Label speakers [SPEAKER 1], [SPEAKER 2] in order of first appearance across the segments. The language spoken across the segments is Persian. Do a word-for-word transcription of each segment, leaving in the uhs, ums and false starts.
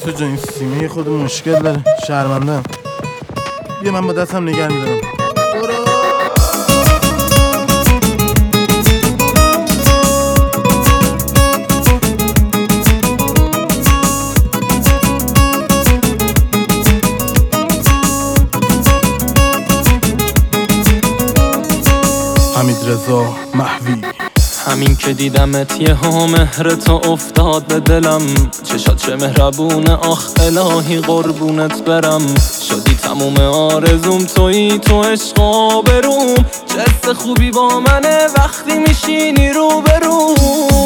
[SPEAKER 1] تو جان این سیمه خود مشکل داره، شرمندم. بیا من با دستم نگر میدارم. برو. حمید رضا محوی.
[SPEAKER 2] همین که دیدمت یه ها مهر تو افتاد به دلم، چشات چه مهربونه آخ الهی قربونت برم. شدی تموم آرزوم تویی تو عشق آبروم، چه حس خوبی با منه وقتی میشینی رو برو.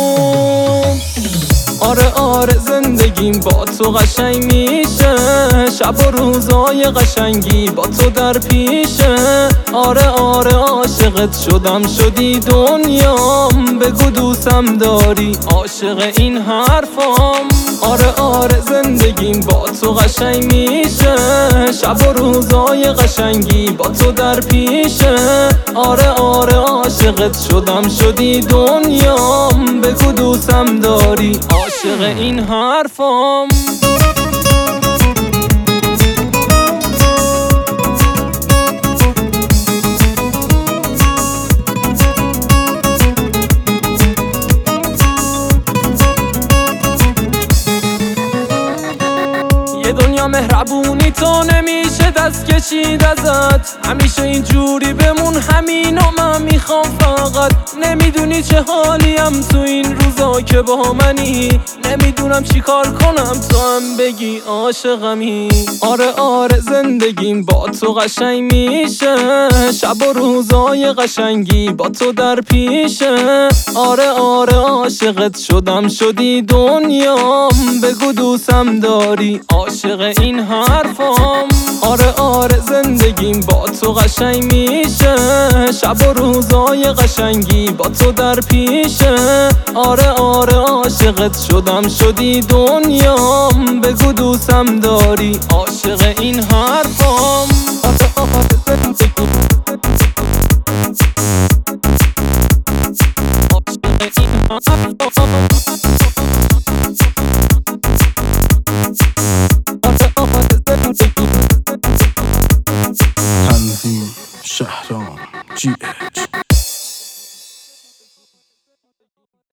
[SPEAKER 2] آره آره زندگیم با تو قشنگ میشه، شب و روزای قشنگی با تو در پیشه. آره آره عاشقت شدم شدی دنیام، بگو دوستم داری عاشق این حرفام. آره آره زندگیم با تو قشنگ میشه، شب و روزای قشنگی با تو در پیشه. آره آره عاشقت شدم شدی دنیام، بگو دوستم داری عاشق این حرفام. یه دنیا مهربونی تو نمیشه دست کشید ازت، همیشه اینجوری بمون همینو من میخوام فقط. نمیدونی چه حالیم تو این روزا که با منی، نمیدونم چی کار کنم تو هم بگی عاشقمی. آره آره زندگیم با تو قشنگ میشه، شب و روزای قشنگی با تو در پیشه. آره آره عاشقت شدم شدی دنیام، بگو دوستم داری عاشق این حرفام. آره آره زندگیم با تو قشنگ میشه، شب و روزای قشنگی با تو در پیشه. آره آره عاشقت شدم شدی دنیام، بگو دوستم داری عاشق این حرفام.